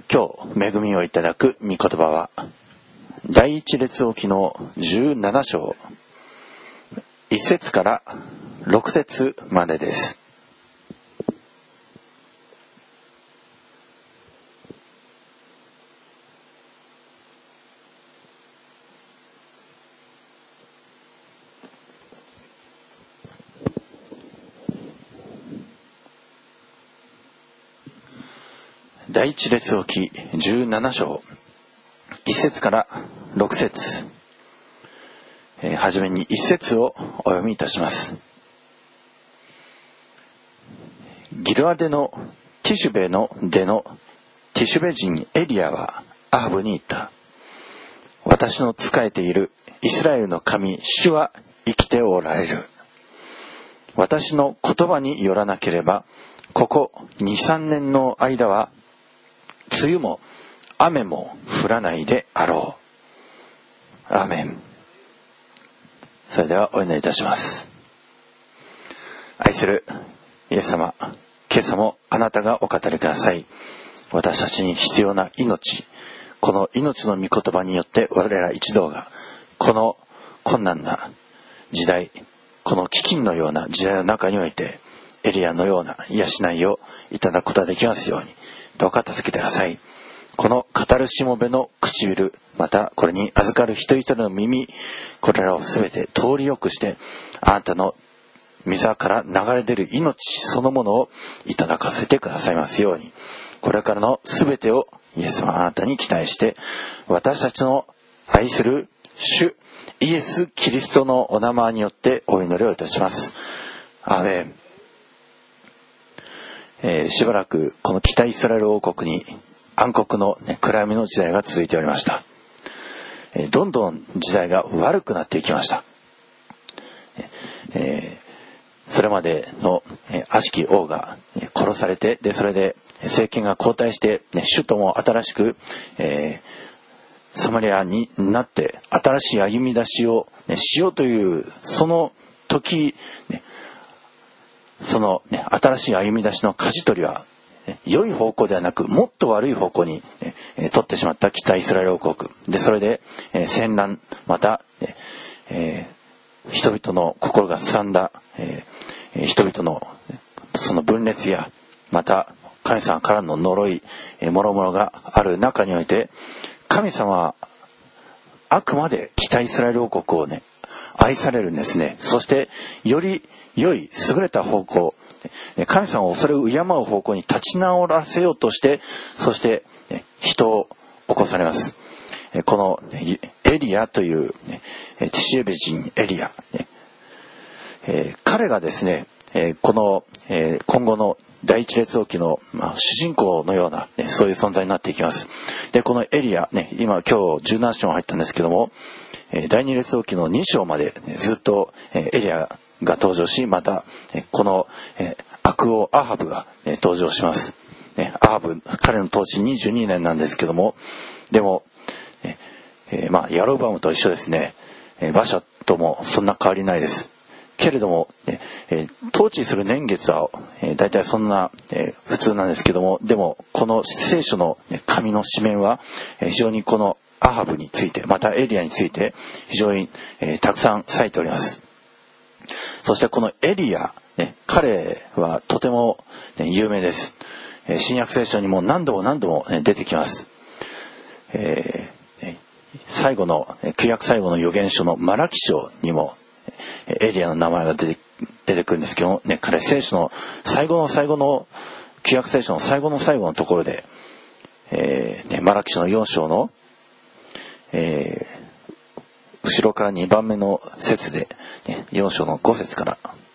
今日恵みをいただく御言葉は第一列王記の17章1節から6節までです。第一列王記17章1節から6節、はじめに1節をお読みいたします。ギルアデのティシュベの出のティシュベ人エリアはアハブに言った。私の仕えているイスラエルの神主は生きておられる。私の言葉によらなければここ 2,3 年の間は梅雨も雨も降らないであろう。アーメン。それではお祈りいたします。愛するイエス様、今朝もあなたがお語りください。私たちに必要な命、この命の御言葉によって我ら一同がこの困難な時代、この飢饉のような時代の中においてエリアのような養いをいただくことができますようにどうか助けてください。この語るしもべの唇、またこれに預かる一人一人の耳、これらをすべて通りよくしてあなたの御座から流れ出る命そのものをいただかせてくださいますように、これからのすべてをイエス様あなたに期待して私たちの愛する主イエス・キリストのお名前によってお祈りをいたします。アーメン。しばらくこの北イスラエル王国に暗黒の、暗闇の時代が続いておりました。どんどん時代が悪くなっていきました。それまでの悪しき王が殺されて、でそれで政権が交代して、首都も新しく、サマリアになって新しい歩み出しを、しようというその時、その、新しい歩み出しの舵取りは良い方向ではなくもっと悪い方向に取ってしまった北イスラエル王国で、それで戦乱、また人々の心がすさんだ人々のその分裂や、また神様からの呪いもろもろがある中において、神様はあくまで北イスラエル王国を愛されるんですね。そしてより良い優れた方向、神様をそれを敬う方向に立ち直らせようとして、そして人を起こされます。このエリアというティシエベ人エリア、彼がですね、この今後の第一列王記の主人公のようなそういう存在になっていきます。でこのエリア今17章入ったんですけども、第二列王記の2章までずっとエリアが登場し、またこの悪王アハブが登場します。アハブ、彼の統治22年なんですけども、でもヤロバムと一緒ですね。バシャともそんな変わりないです。けれども統治する年月はだいたいそんな普通なんですけども、でもこの聖書の神の紙面は非常にこのアハブについて、またエリアについて非常にたくさん割いております。そしてこのエリア、彼はとても有名です。新約聖書にも何度も出てきます。最後の旧約最後の預言書のマラキ書にもエリアの名前が出てくるんですけども、彼聖書の最後の旧約聖書の最後のところで、マラキ書の4章の、後ろから2番目の節で、4章の5節から、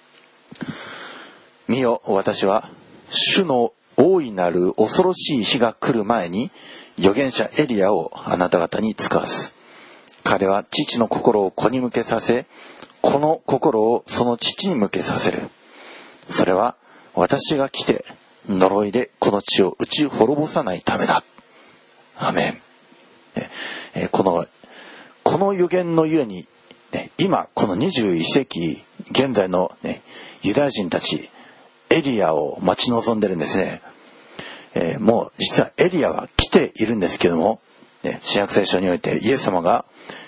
見よ、私は主の大いなる恐ろしい日が来る前に預言者エリアをあなた方に使わす。彼は父の心を子に向けさせ、この心をその父に向けさせる。それは私が来て呪いでこの地を打ち滅ぼさないためだ。アメン。この預言のゆえに、今この21世紀現在の、ユダヤ人たちエリアを待ち望んでるんですね。 もう実はエリアは来ているんですけども、新約聖書においてイエス様が、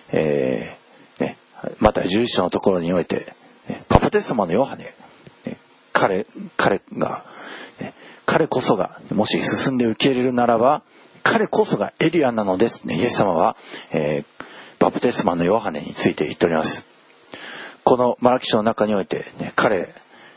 マタイ11章のところにおいて、バプテスマのヨハネ、彼こそがもし進んで受け入れるならば彼こそがエリアなのです、イエス様は、バプテスマのヨハネについて言っております。このマラキ書の中において、彼、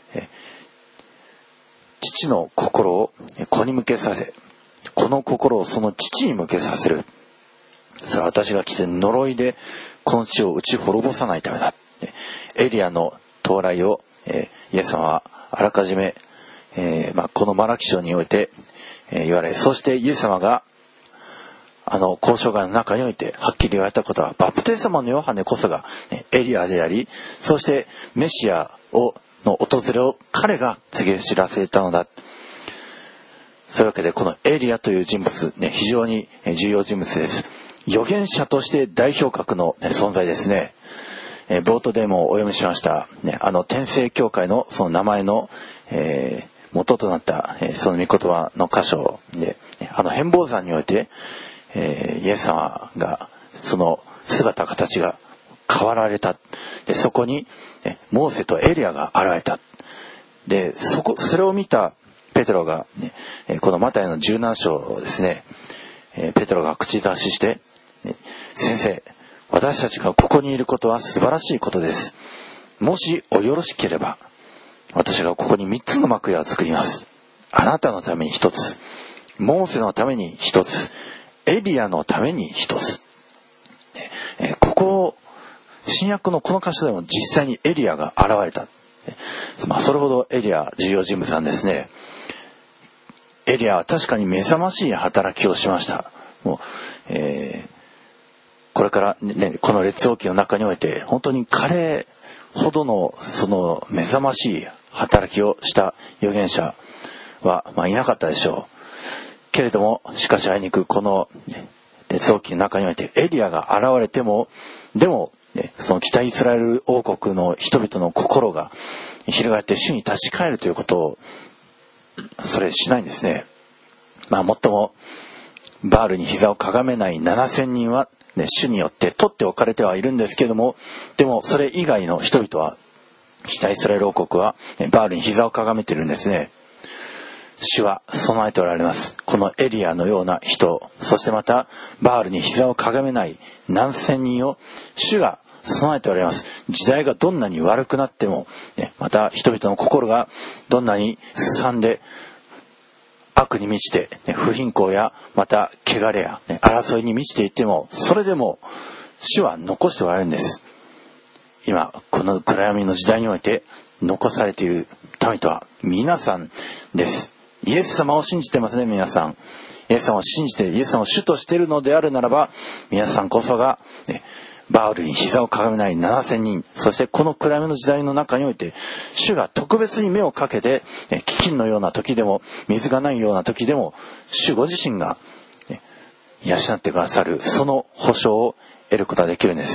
父の心を子に向けさせ、この心をその父に向けさせる。それは私が来て呪いでこの地を打ち滅ぼさないためだ。エリアの到来を、イエス様はあらかじめ、このマラキ書において、言われ、そしてイエス様が交渉外の中においてはっきり言われたことは、バプテスマのヨハネこそがエリアであり、そしてメシアの訪れを彼が告げ知らせたのだ。そういうわけでこのエリアという人物、非常に重要人物です。預言者として代表格の存在ですね。冒頭でもお読みしました、天聖教会のその名前の、元となった、その御言葉の箇所で、変貌山において、イエス様がその姿形が変わられた。でそこにモーセとエリアが現れた。でそれを見たペテロが、このマタイの17章をですね、ペテロが口出しして、先生、私たちがここにいることは素晴らしいことです。もしおよろしければ私がここに3つの幕屋を作ります。あなたのために1つ、モーセのために1つ、エリアのために1つ。ここ新約のこの箇所でも実際にエリアが現れた。それほどエリア重要人物なんですね。エリアは確かに目覚ましい働きをしました。もう、これから、この列王記の中において本当に彼ほどのその目覚ましい働きをした預言者はいなかったでしょう。けれどもしかしあいにくこの列王記の中においてエリアが現れても、でもその北イスラエル王国の人々の心が翻って主に立ち返るということをそれしないんですね。もっともバールに膝をかがめない7000人は、主によって取っておかれてはいるんですけれども、でもそれ以外の人々は、北イスラエル王国はバールに膝をかがめているんですね。主は備えておられます。このエリアのような人、そしてまたバールに膝をかがめない何千人を主が備えておられます。時代がどんなに悪くなっても、また人々の心がどんなにすさんで悪に満ちて、不貧困やまた汚れや、争いに満ちていっても、それでも主は残しておられるんです。今この暗闇の時代において残されている民とは皆さんです。イエス様を信じてますね。皆さんイエス様を信じてイエス様を主としているのであるならば、皆さんこそが、バールに膝をかがめない7000人、そしてこの暗闇の時代の中において主が特別に目をかけて、飢饉のような時でも水がないような時でも主ご自身が、養ってくださる、その保証を得ることができるんです。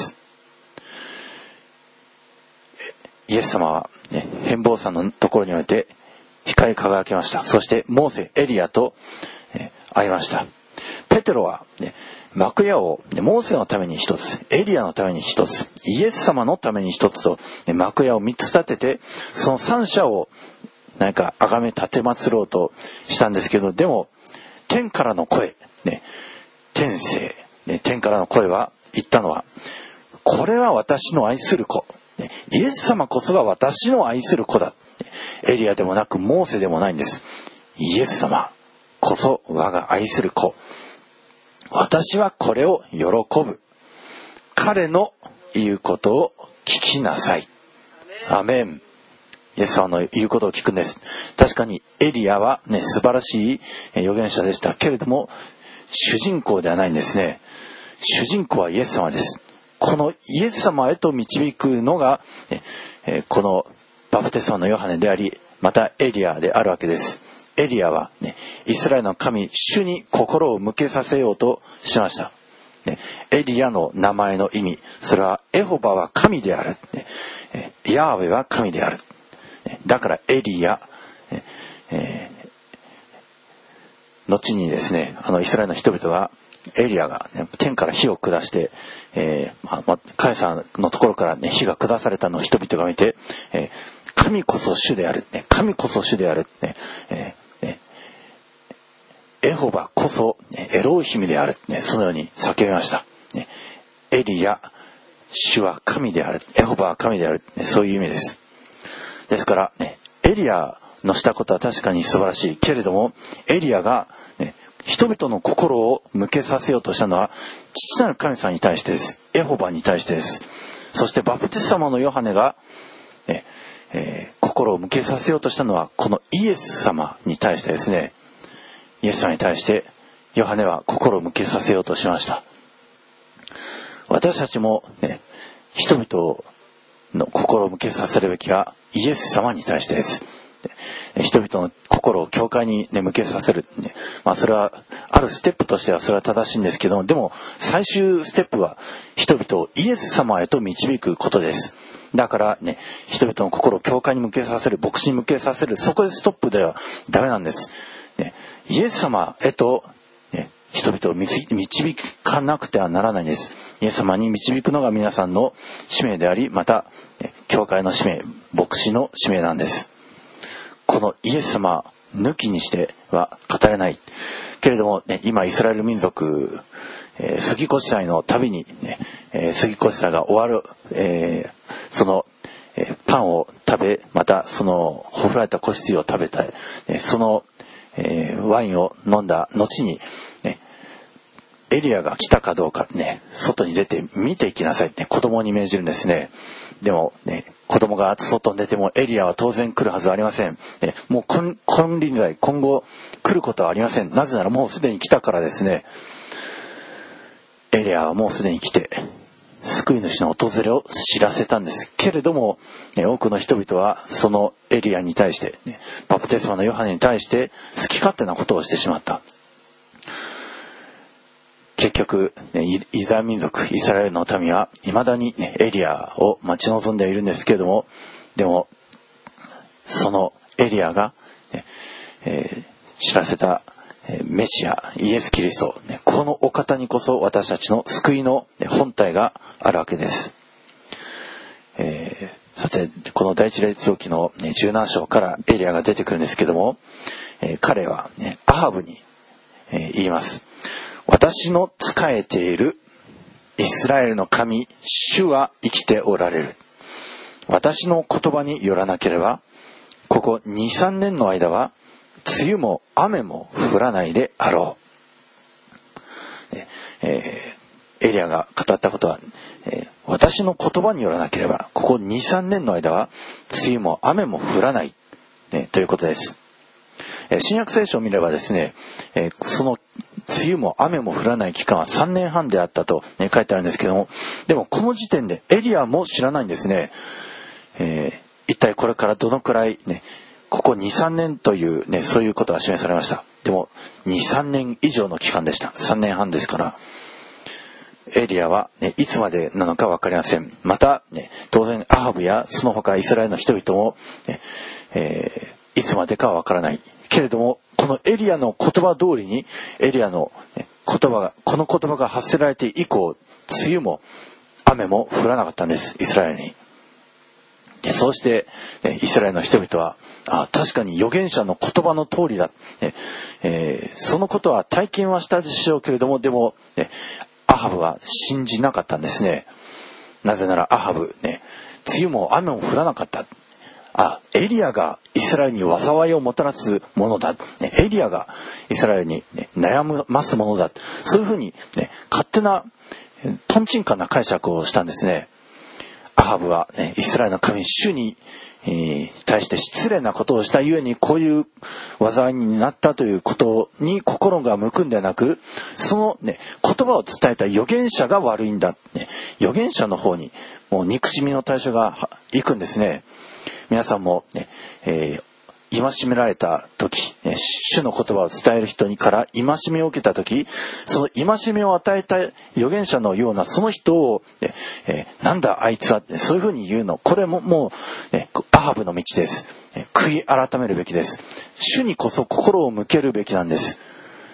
イエス様は、変貌山のところにおいて光り輝きました。そしてモーセ、エリアと、会いました。ペテロは、幕屋をモーセのために一つ、エリアのために一つ、イエス様のために一つと幕屋を3つ建てて、その3者を何か崇め立て祀ろうとしたんですけど、でも天からの声、天性、天からの声は言ったのは、これは私の愛する子、イエス様こそが私の愛する子だ。エリアでもなくモーセでもないんです。イエス様こそ我が愛する子、私はこれを喜ぶ。彼の言うことを聞きなさい。アメン。イエス様の言うことを聞くんです。確かにエリアは素晴らしい預言者でしたけれども、主人公ではないんですね。主人公はイエス様です。このイエス様へと導くのが、このバプテスマのヨハネであり、またエリアであるわけです。エリアは、イスラエルの神主に心を向けさせようとしました。エリアの名前の意味、それはエホバは神である、ヤーウェは神である。だからエリア、 後にですね、イスラエルの人々がエリアが、ね、天から火を下して、カエサのところから、ね、火が下されたのを人々が見て、神こそ主である、ね、神こそ主である、ね、エホバこそ、ね、エローヒムである、ね、そのように叫びました、ね、エリア、主は神である、エホバは神である、ね、そういう意味です。ですから、ね、エリアのしたことは確かに素晴らしいけれども、エリアが、ね、人々の心を向けさせようとしたのは父なる神様に対してです。エホバに対してです。そしてバプテスマのヨハネが、ね心を向けさせようとしたのはこのイエス様に対してですね。イエス様に対してヨハネは心を向けさせようとしました。私たちも、ね、人々の心を向けさせるべきはイエス様に対してです。人々の心を教会に、ね、向けさせる、ね、それはあるステップとしてはそれは正しいんですけども、でも最終ステップは人々をイエス様へと導くことです。だからね、人々の心を教会に向けさせる、牧師に向けさせる、そこでストップではダメなんです、ね、イエス様へと、ね、人々を導かなくてはならないんです。イエス様に導くのが皆さんの使命であり、また、ね、教会の使命、牧師の使命なんです。このイエス様抜きにしては語れないけれども、ね、今イスラエル民族、杉越祭のたびに、ね、杉越祭が終わる、その、パンを食べ、またそのほふられた子羊を食べたい、その、ワインを飲んだ後に、ね、エリアが来たかどうか、ね、外に出て見ていきなさいって、ね、子供に命じるんですね。でもね、子供が外に出てもエリアは当然来るはずはありません。もう金輪際今後来ることはありません。なぜならもうすでに来たからですね。エリアはもうすでに来て救い主の訪れを知らせたんですけれども、多くの人々はそのエリアに対して、バプテスマのヨハネに対して好き勝手なことをしてしまった。結局、ユダヤ民族イスラエルの民は未だに、エリアを待ち望んでいるんですけれども、でもそのエリアが、知らせたメシアイエス・キリスト、このお方にこそ私たちの救いの本体があるわけです。さてこの第一列王記の17章からエリアが出てくるんですけども、彼は、アハブに、言います。私の仕えているイスラエルの神主は生きておられる。私の言葉によらなければここ 2,3 年の間は梅雨も雨も降らないであろう。エリアが語ったことは、私の言葉によらなければここ 2,3 年の間は梅雨も雨も降らない、ということです。新約聖書を見ればですね、その梅雨も雨も降らない期間は3年半であったと、書いてあるんですけども、でもこの時点でエリアも知らないんですね。一体これからどのくらい、ここ 2,3 年という、そういうことが示されました。でも 2,3 年以上の期間でした。3年半ですからエリアは、いつまでなのか分かりません。また、当然アハブやその他イスラエルの人々も、いつまでかは分からないけれども、このエリアの言葉通りにエリアのこの言葉が発せられて以降、梅雨も雨も降らなかったんです、イスラエルに。そうして、イスラエルの人々は確かに預言者の言葉の通りだ、そのことは体験はしたでしょうけれども、でも、アハブは信じなかったんですね。なぜならアハブ、梅雨も雨も降らなかった。エリアがイスラエルに災いをもたらすものだ、エリアがイスラエルに、悩ますものだ、そういうふうに、勝手なとんちんかな解釈をしたんですね。アハブは、イスラエルの神主に、対して失礼なことをしたゆえにこういう災いになったということに心が向くんではなく、その、言葉を伝えた預言者が悪いんだ、預言者の方にもう憎しみの対象が行くんですね。皆さんも、戒められた時、主の言葉を伝える人から戒めを受けた時、その戒めを与えた預言者のようなその人を、なんだあいつは、そういうふうに言うの、これももう、アハブの道です。悔い改めるべきです。主にこそ心を向けるべきなんです。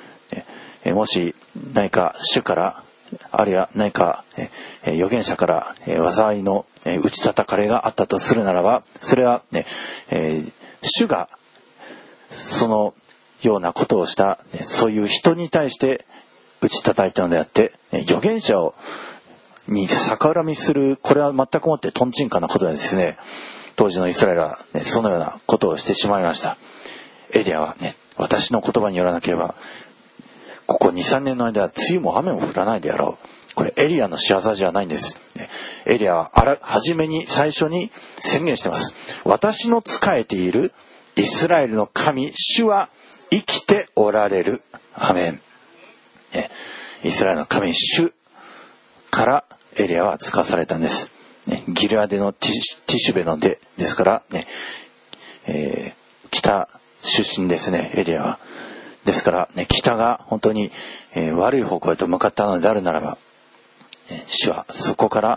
もし何か主からあるいは何か預言者から災いの打ち叩かれがあったとするならば、それはね、主がそのようなことをしたそういう人に対して打ち叩いたのであって、預言者に逆恨みする、これは全くもってトンチンカンなことですね。当時のイスラエルは、ね、そのようなことをしてしまいました。エリアはね、私の言葉によらなければここ 2,3 年の間は梅雨も雨も降らないであろう。これエリアの仕業じゃないんです。エリアは最初に宣言してます。私の仕えているイスラエルの神主は生きておられる。アメン。イスラエルの神主からエリアは使わされたんです。ギルアデのティシュベの出ですからね、北出身ですね、エリアは。ですから、ね、北が本当に、悪い方向へと向かったのであるならば、主はそこから、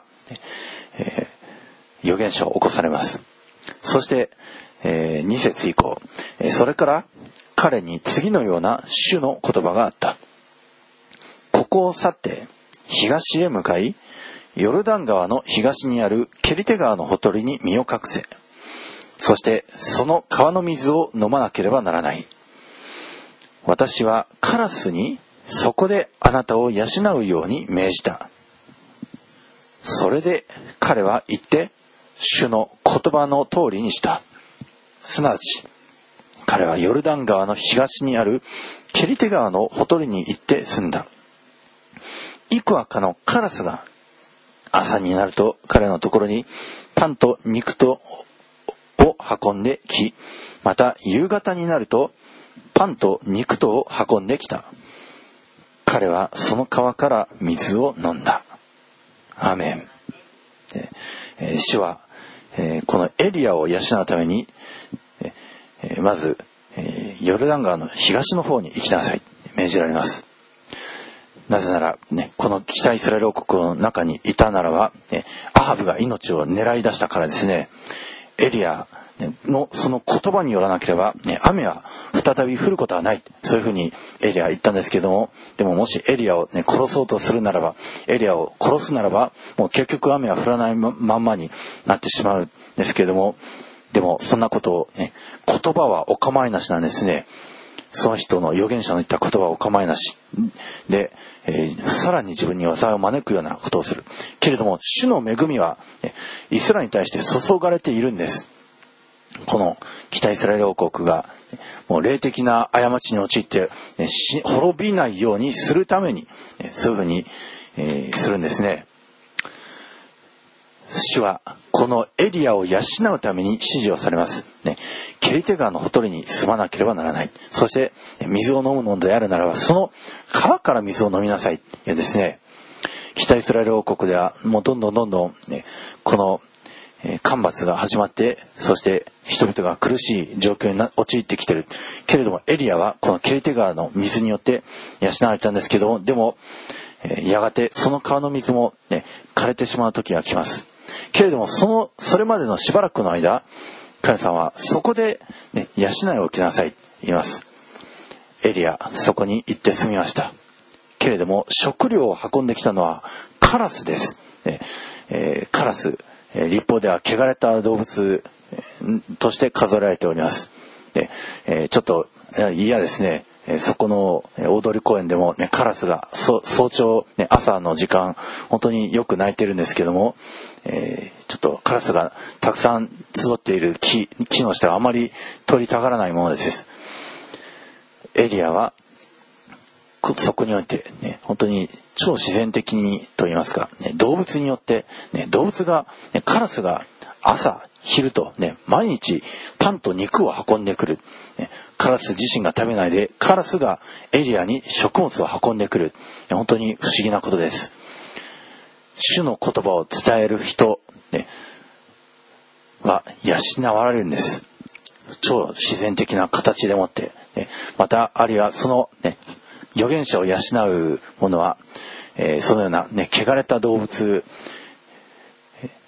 預言者を起こされます。そして、2節以降、それから彼に次のような主の言葉があった。ここを去って東へ向かい、ヨルダン川の東にあるケリテ川のほとりに身を隠せ。そしてその川の水を飲まなければならない。私はカラスにそこであなたを養うように命じた。それで彼は言って主の言葉の通りにした。すなわち彼はヨルダン川の東にあるケリテ川のほとりに行って住んだ。幾羽かのカラスが朝になると彼のところにパンと肉とを運んでき、また夕方になるとパンと肉とを運んできた。彼はその川から水を飲んだ。アーメン。主は、このエリアを養うために、まず、ヨルダン川の東の方に行きなさい命じられます。なぜなら、ね、この北イスラエル王国の中にいたならば、アハブが命を狙い出したからですね。エリアのその言葉によらなければ、雨は再び降ることはない、そういうふうにエリアは言ったんですけども、でももしエリアを、殺そうとするならば、エリアを殺すならば、もう結局雨は降らないまんまになってしまうんですけども、でもそんなことを、言葉はお構いなしなんですね。その人の預言者の言った言葉はお構いなしで、さらに自分に災いを招くようなことをするけれども、主の恵みはイスラエルに対して注がれているんです。この北イスラエル王国がもう霊的な過ちに陥って滅びないようにするために、そういうふうにするんですね。主はこのエリアを養うために指示をされます、ケリテ川のほとりに住まなければならない。そして水を飲むのであるならば、その川から水を飲みなさいというですね。北イスラエル王国ではもうどんどん、この干ばつが始まって、そして人々が苦しい状況に陥ってきているけれども、エリアはこのケリテ川の水によって養われたんですけども、でもやがてその川の水も、枯れてしまう時が来ます。けれどもそれまでのしばらくの間、神様はそこで、養いを受けなさいと言います。エリアそこに行って住みました。けれども食料を運んできたのはカラスです。カラス、立法では汚れた動物として数えられております。で、ちょっと嫌ですね。そこの大通公園でも、カラスが早朝、朝の時間本当によく鳴いてるんですけども、ちょっとカラスがたくさん集っている木の下はあまり通りたがらないものです。エリアはそこにおいて、本当に超自然的にと言いますか、動物によって、動物が、カラスが朝昼と、毎日パンと肉を運んでくる。カラス自身が食べないでカラスがエリアに食物を運んでくる。本当に不思議なことです。主の言葉を伝える人、は養われるんです。超自然的な形でもって、またあるいはその、預言者を養うものは、そのような、汚れた動物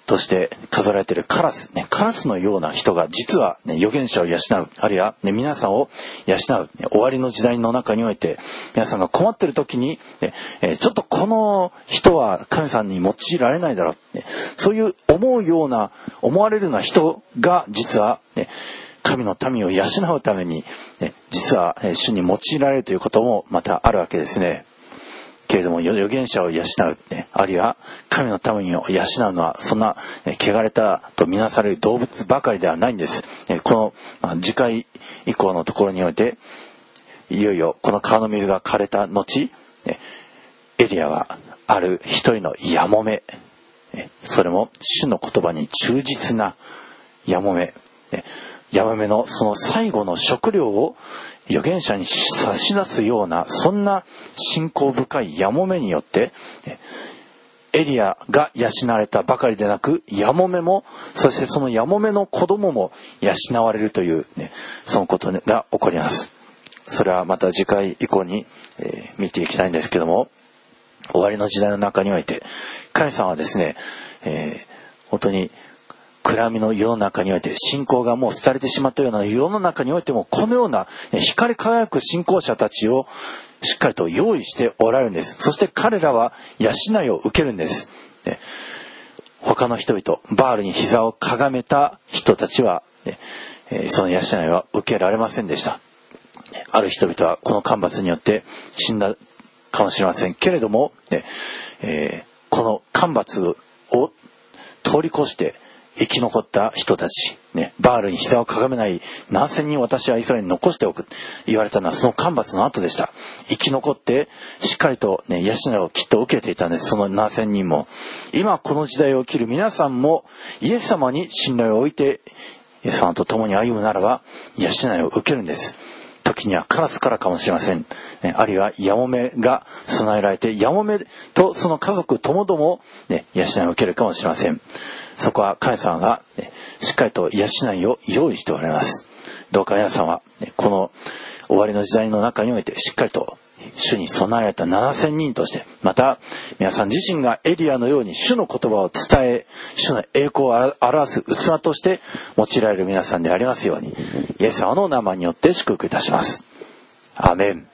として飾られているカラスのような人が実は、預言者を養う、あるいは、皆さんを養う、終わりの時代の中において皆さんが困っている時に、ちょっとこの人は神様に用いられないだろう、そういう思われるような人が実は、神の民を養うために、実は主に用いられるということもまたあるわけですね。けれども預言者を養う、あるいは神の民を養うのはそんな汚れたとみなされる動物ばかりではないんです。この次回以降のところにおいていよいよこの川の水が枯れた後、エリアはある一人のやもめ、それも主の言葉に忠実なやもめ、やもめのその最後の食料を預言者に差し出すような、そんな信仰深いやもめによってエリアが養われたばかりでなく、やもめも、そしてそのやもめの子供も養われるという、そのことが起こります。それはまた次回以降に、見ていきたいんですけども、終わりの時代の中において神様はですね、本当に暗闇の世の中において、信仰がもう廃れてしまったような世の中においても、このような光り輝く信仰者たちをしっかりと用意しておられるんです。そして彼らは養いを受けるんです。他の人々、バールに膝をかがめた人たちは、その養いは受けられませんでした。ある人々はこの干ばつによって死んだかもしれませんけれども、この干ばつを通り越して生き残った人たち、バールに膝をかがめない何千人私はイスラエルに残しておく、言われたのはその干ばつの後でした。生き残ってしっかりと、養いをきっと受けていたんです。その何千人も。今この時代を生きる皆さんもイエス様に信頼を置いてイエス様と共に歩むならば養いを受けるんです。時にはカラスからかもしれません。あるいはヤモメが備えられて、ヤモメとその家族ともども、養いを受けるかもしれません。そこは神様が、しっかりと養いを用意しておられます。どうか皆さんは、この終わりの時代の中においてしっかりと主に備えられた7000人として、また皆さん自身がエリアのように主の言葉を伝え、主の栄光を表す器として用いられる皆さんでありますように、イエス様の名前によって祝福いたします。アーメン。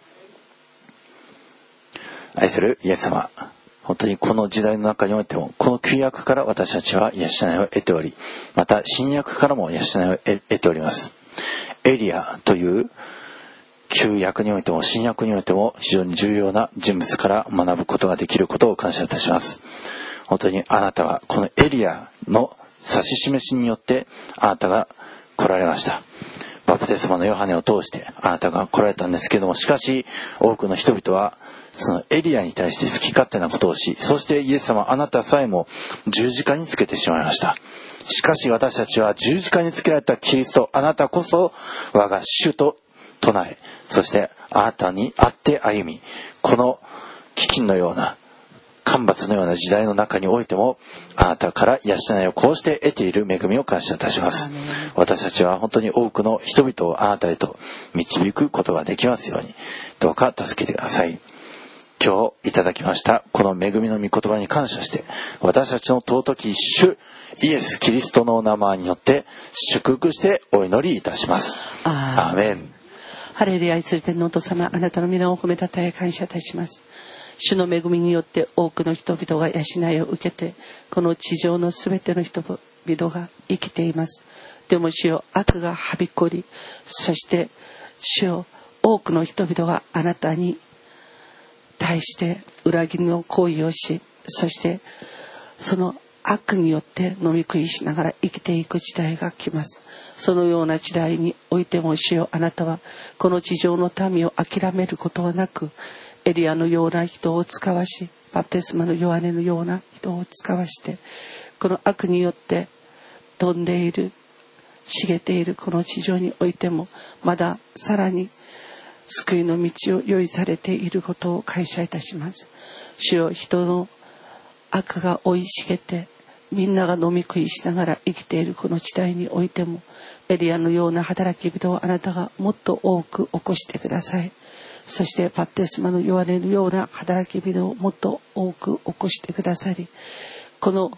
愛するイエス様、本当にこの時代の中においても、この旧約から私たちは養いを得ており、また新約からも養いを得ております。エリアという旧約においても新約においても非常に重要な人物から学ぶことができることを感謝いたします。本当にあなたはこのエリアの指し示しによってあなたが来られました。バプテスマのヨハネを通してあなたが来られたんですけども、しかし多くの人々はそのエリアに対して好き勝手なことをし、そしてイエス様あなたさえも十字架につけてしまいました。しかし私たちは十字架につけられたキリスト、あなたこそ我が主と唱え、そしてあなたに会って歩み、この飢饉のような干ばつのような時代の中においてもあなたから養いをこうして得ている恵みを感謝いたします。私たちは本当に多くの人々をあなたへと導くことができますように、どうか助けてください。今日いただきましたこの恵みの御言葉に感謝して、私たちの尊き主イエス・キリストの名前によって祝福してお祈りいたします。アーメン。 ハレルヤ。愛する天皇と様、あなたの皆を褒めたたえ感謝いたします。主の恵みによって多くの人々が養いを受けて、この地上のすべての人々が生きています。でも主よ、悪がはびこり、そして主よ、多くの人々があなたに対して裏切りの行為をし、そしてその悪によって飲み食いしながら生きていく時代が来ます。そのような時代においても主よ、あなたはこの地上の民を諦めることはなく、エリアのような人を使わし、バプテスマのヨハネのような人を使わして、この悪によって飛んでいる、茂っているこの地上においても、まださらに救いの道を用意されていることを感謝いたします。主よ、人の悪が生い茂ってみんなが飲み食いしながら生きているこの時代においても、エリアのような働き人をあなたがもっと多く起こしてください。そしてバプテスマのヨハネのような働き人をもっと多く起こしてくださり、この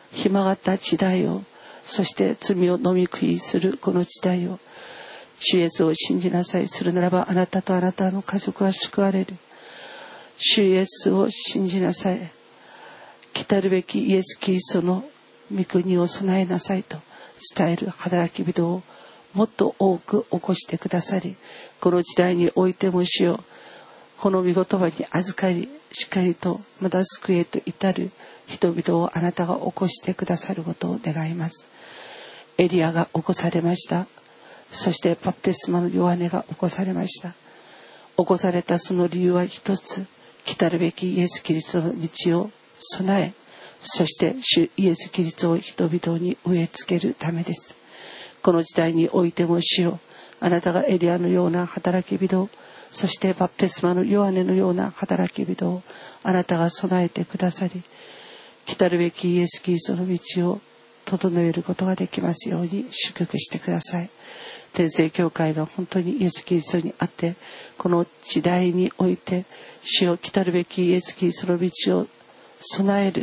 ひまがった時代を、そして罪を飲み食いするこの時代を、主イエスを信じなさい。するならばあなたとあなたの家族は救われる。主イエスを信じなさい。来たるべきイエス・キリストの御国を備えなさいと伝える働き人をもっと多く起こしてくださり、この時代においても主よ、この御言葉に預かり、しっかりとまた救いへと至る人々をあなたが起こしてくださることを願います。エリアが起こされました。そしてバプテスマのヨハネが起こされました。起こされたその理由は一つ、来たるべきイエス・キリストの道を備え、そして主イエス・キリストを人々に植え付けるためです。この時代においても主よ、あなたがエリアのような働き人、そしてバプテスマのヨハネのような働き人をあなたが備えてくださり、来たるべきイエス・キリストの道を整えることができますように祝福してください。天聖教会が本当にイエス・キリストにあって、この時代において主よ、来たるべきイエス・キリストの道を備える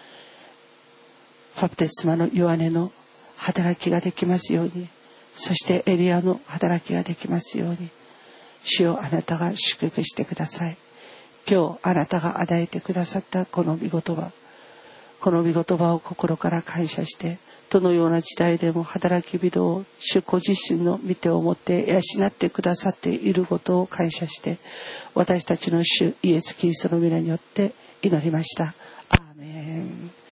バプテスマのヨハネの働きができますように、そしてエリアの働きができますように、主よ、あなたが祝福してください。今日あなたが与えてくださったこの御言葉、この御言葉を心から感謝して、どのような時代でも働き人を主ご自身の御手を持って養ってくださっていることを感謝して、私たちの主イエス・キリストの皆によって祈りました。